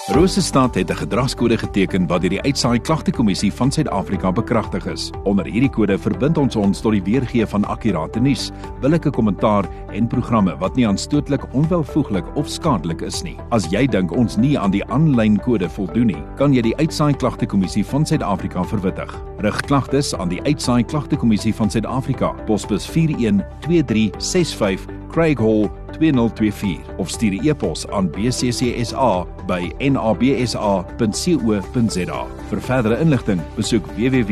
Rosestad het 'n gedragskode geteken wat deur die Uitsaai Klagtekommissie van Suid-Afrika bekragtig is. Onder hierdie kode verbind ons tot die weergee van akkurate nuus, billike kommentaar en programme wat nie aanstootlik, onwelvoeglik of skadelik is nie. As jy dink ons nie aan die aanlyn kode voldoen nie, kan jy die Uitsaai Klagtekommissie van Suid-Afrika verwittig. Rig klagtes aan die Uitsaai Klagtekommissie van Suid-Afrika, posbus 412365 Craig Hall 2024 of stuur 'n e-pos aan bccsa@nabsa.co.za. Vir verdere inligting, besoek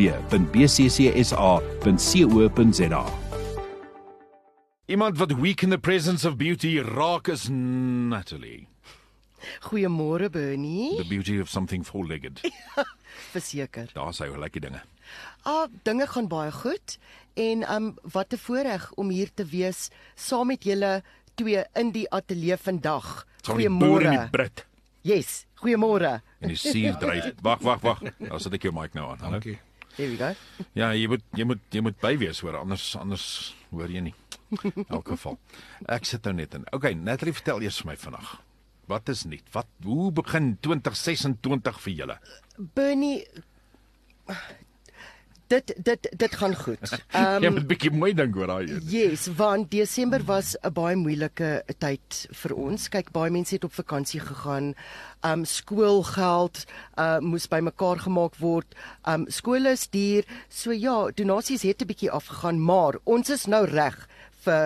www.bccsa.co.za. Iemand wat weak in the presence of beauty raak is Natalie. Goeiemôre Bernie. The beauty of something four-legged. Verseker. Daar sê lekker dinge. Dinge gaan baie goed en wat 'n voorreg om hier te wees saam met julle twee in die ateljee vandag. Goeiemôre. Brit. Yes, goeiemôre. En die sier dryf. Wag. Nou sit ek jou mic nou aan. Dankie. There we go. Ja, jy moet bywees hoor, anders hoor jy nie. In elk geval. Ek sit nou net in. Okay, Natalie, vertel eers vir my vandag. Wat is nuut? Hoe begin 2026 vir julle? Bernie, dit gaan goed. Jy moet 'n bietjie mooi dink oor daai. Yes, want Desember was 'n baie moeilike tyd vir ons. Kyk, baie mense het op vakansie gegaan. Skoolgeld moes bymekaar gemaak word. Skole is duur. So ja, donasies het 'n bietjie afgegaan, maar ons is nou reg vir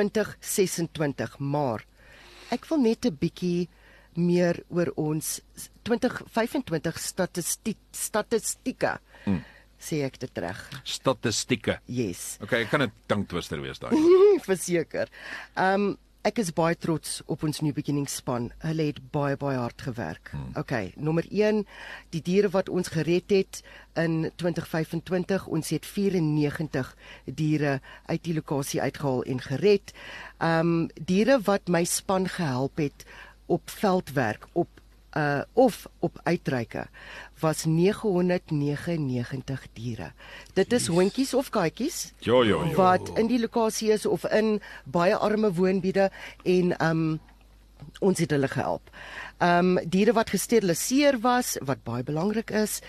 2026, maar ek wil net 'n bietjie meer oor ons 2025 statistieke. Sê ek dit reg? Statistieke. Yes. Okay, ek kan 'n tongtwister wees daai. Verseker. Ek is baie trots op ons New Beginnings span. Hulle het baie hard gewerk. Okay, nommer 1, die diere wat ons gered het in 2025. Ons het 94 diere uit die lokasie uitgehaal en gered. Diere wat my span gehelp het op veldwerk, of op uitreike, was 999 diere. Dit is hondjies of katjies wat in die lokasie is of in baie arme woonbiede en ons het hulle gehelp. Diere wat gesteriliseer was, wat baie belangrik is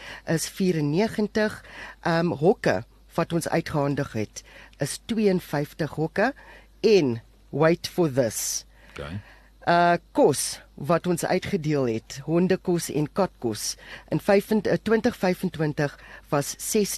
94. Hokke wat ons uitgehandig het, is 52 hokke en wait for this. Okay. Kos wat ons uitgedeel het, hondekos en katkos, in 2025 was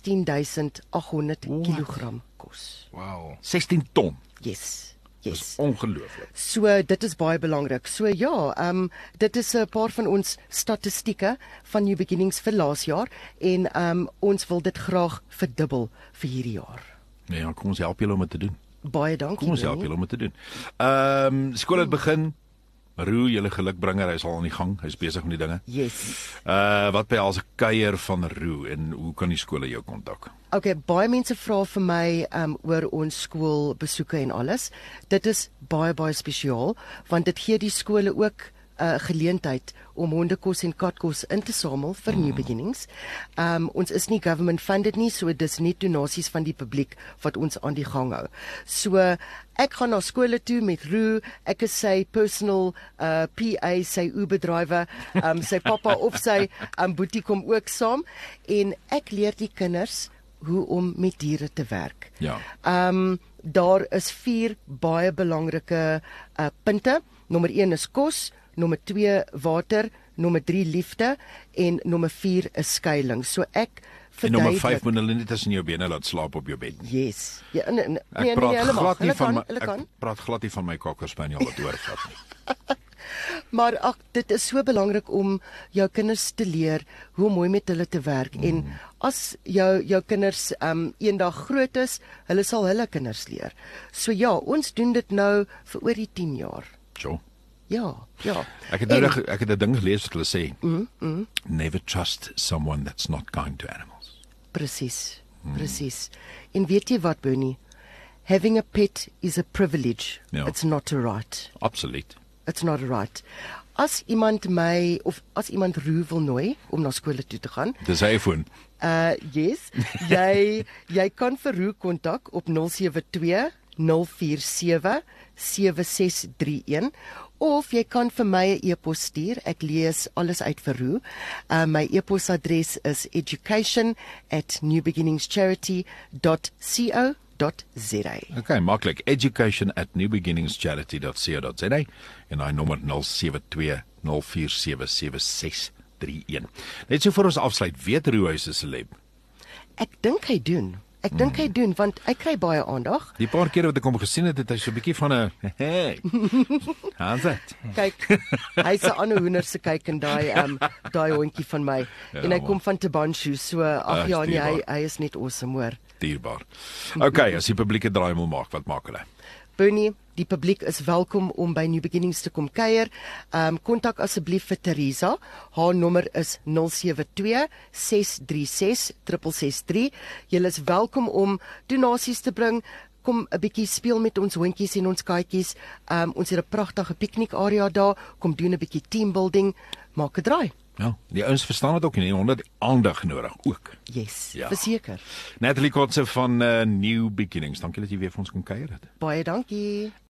16.800 kilogram kos. Wow. 16 ton. Yes. Dis ongelooflik. So dit is baie belangrik. So ja, dit is 'n paar van ons statistieke van New Beginnings vir laas jaar en ons wil dit graag verdubbel vir hierdie jaar. Ja, kom ons help julle om dit te doen. Baie dankie. Kom ons help julle om dit te doen. Skool het begin. Roo, julle gelukbringer, hy's al aan die gang. Hy's besig met die dinge. Yes. Wat behels 'n kuier van Roo en hoe kan die skole jou kontak? Okay, baie mense vra vir my oor ons skoolbesoeke en alles. Dit is baie spesiaal want dit gee die skole ook geleentheid om hondekos en katkos in te samel vir New Beginnings. Ons is nie government funded nie, so dis nie donasies van die publiek wat ons aan die gang hou. So ek gaan na skole toe met Roo, ek is sy personal PA, sy Uber-drywer, sy pappa of sy boetie kom ook saam en ek leer die kinders hoe om met diere te werk. Ja. Daar is 4 baie belangrike punte. Nommer 1 is kos, nommer 2 water, nommer 3 liefde en nommer 4 is skuiling. So ek verduidelik. En nommer 5 moet hulle nie tussen jou bene laat slaap op jou bed. Yes. Ja, Ek praat glad nie van my cocker spaniel wat oorvat nie. Maar dit is so belangrik om jou kinders te leer hoe mooi met hulle te werk en as jou kinders eendag groot is, hulle sal hulle kinders leer. So ja, ons doen dit nou vir oor die 10 jaar. So. Ja. Ek het 'n ding gelees wat hulle sê. Never trust someone that's not kind to animals. Presies. En weet jy wat, Bernie? Having a pet is a privilege. Ja. It's not a right. Absoluut. It's not a right. As iemand my of as iemand Roo wil nooi om na skole toe te gaan. Dis hy foon. Yes. Jy kan vir Roo kontak op 072 0477631 of jy kan vir my 'n e-pos stuur. Ek lees alles uit vir Roo. My e-posadres is education@newbeginningscharity.co.za. Okay, maklik. education@newbeginningscharity.co.za en hy nommer 0720477631. Net so vir ons afsluit, weet Roo hy's 'n celeb? Ek dink hy doen. Want hy kry baie aandag. Die paar kere wat ek hom gesien het, het hy so 'n bietjie van 'n hey. How's that? Kyk, hy's 'n ander hoender se kyk en daai hondjie van my. En hy kom van Tabanshu, so ag ja, nee, hy is net awesome, hoor. Dierbaar. Okay, as die publiek 'n draai wil maak, wat maak hulle? Bernie, die publiek is welkom om by New Beginnings te kom kuier. Kontak asseblief vir Teresa. Haar nommer is 072 636 663. Julle is welkom om donasies te bring. Kom 'n bietjie speel met ons hondjies en ons katjies. Ons het 'n pragtige piknikarea daar. Kom doen 'n bietjie teambuilding. Maak 'n draai. Ja, die ouens verstaan dit ook nie, honde het aandag nodig ook. Yes, ja. Verseker. Natalie Kotse van New Beginnings. Dankie dat jy weer vir ons kom kuier het. Baie dankie.